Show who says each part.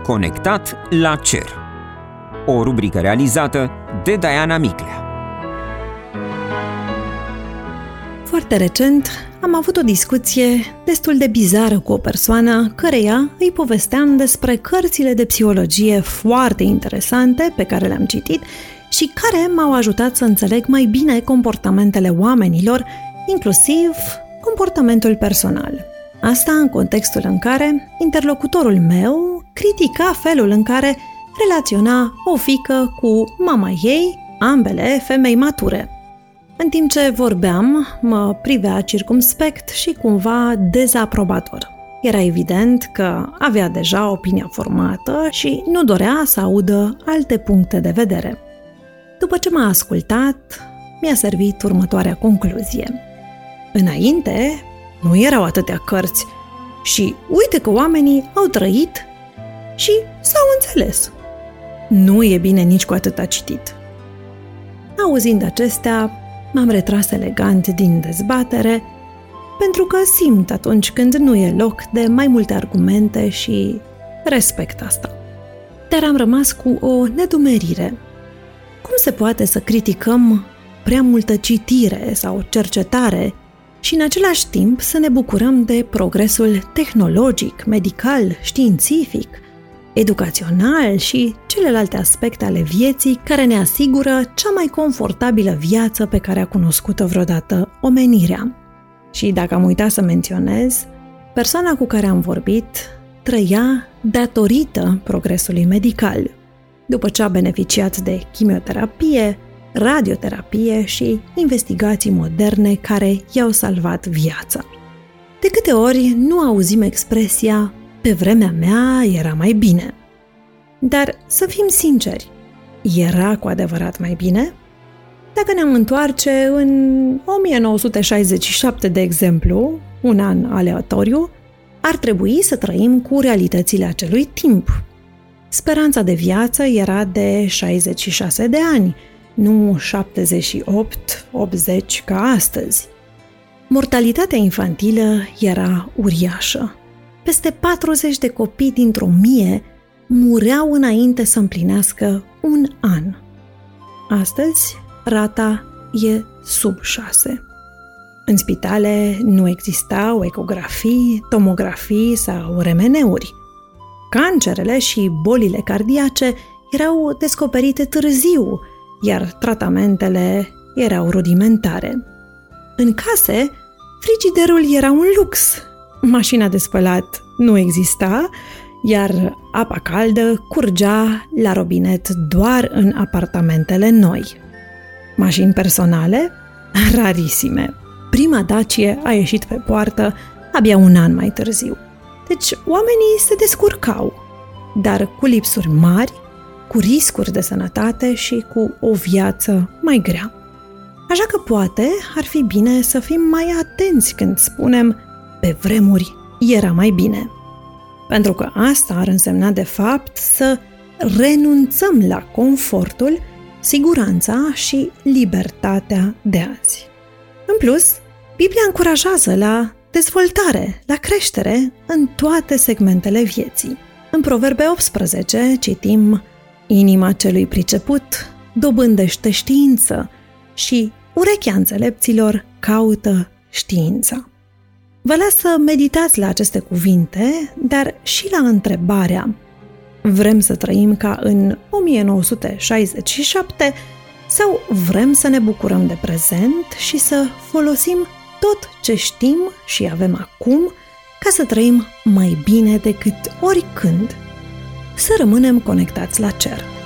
Speaker 1: Conectat la cer. O rubrică realizată de Diana Miclea.
Speaker 2: Foarte recent am avut o discuție destul de bizară cu o persoană căreia îi povesteam despre cărțile de psihologie foarte interesante pe care le-am citit și care m-au ajutat să înțeleg mai bine comportamentele oamenilor, inclusiv comportamentul personal. Asta în contextul în care interlocutorul meu critica felul în care relaționa o fiică cu mama ei, ambele femei mature. În timp ce vorbeam, mă privea circumspect și cumva dezaprobator. Era evident că avea deja opinia formată și nu dorea să audă alte puncte de vedere. După ce m-a ascultat, mi-a servit următoarea concluzie. Înainte, nu erau atâtea cărți și uite că oamenii au trăit și s-au înțeles. Nu e bine nici cu atâta citit. Auzind acestea, m-am retras elegant din dezbatere, pentru că simt atunci când nu e loc de mai multe argumente și respect asta. Dar am rămas cu o nedumerire. Cum se poate să criticăm prea multă citire sau cercetare și în același timp să ne bucurăm de progresul tehnologic, medical, științific, educațional și celelalte aspecte ale vieții care ne asigură cea mai confortabilă viață pe care a cunoscut-o vreodată omenirea? Și dacă am uitat să menționez, persoana cu care am vorbit trăia datorită progresului medical, după ce a beneficiat de chimioterapie, radioterapie și investigații moderne care i-au salvat viața. De câte ori nu auzim expresia "pe vremea mea era mai bine"? Dar să fim sinceri, era cu adevărat mai bine? Dacă ne-am întoarce în 1967, de exemplu, un an aleatoriu, ar trebui să trăim cu realitățile acelui timp. Speranța de viață era de 66 de ani, nu 78-80 ca astăzi. Mortalitatea infantilă era uriașă. Peste 40 de copii dintr-o 1000 mureau înainte să împlinească un an. Astăzi, rata e sub 6. În spitale nu existau ecografii, tomografii sau remeneuri. Cancerele și bolile cardiace erau descoperite târziu, iar tratamentele erau rudimentare. În case, frigiderul era un lux. Mașina de spălat nu exista, iar apa caldă curgea la robinet doar în apartamentele noi. Mașini personale? Rarisime. Prima Dacie a ieșit pe poartă abia un an mai târziu. Deci oamenii se descurcau, dar cu lipsuri mari, cu riscuri de sănătate și cu o viață mai grea. Așa că poate ar fi bine să fim mai atenți când spunem "pe vremuri era mai bine". Pentru că asta ar însemna de fapt să renunțăm la confortul, siguranța și libertatea de azi. În plus, Biblia încurajează la dezvoltare, la creștere în toate segmentele vieții. În Proverbe 18 citim: "Inima celui priceput dobândește știință și urechea înțelepților caută știința". Vă las să meditați la aceste cuvinte, dar și la întrebarea: vrem să trăim ca în 1967 sau vrem să ne bucurăm de prezent și să folosim tot ce știm și avem acum ca să trăim mai bine decât oricând? Să rămânem conectați la cer.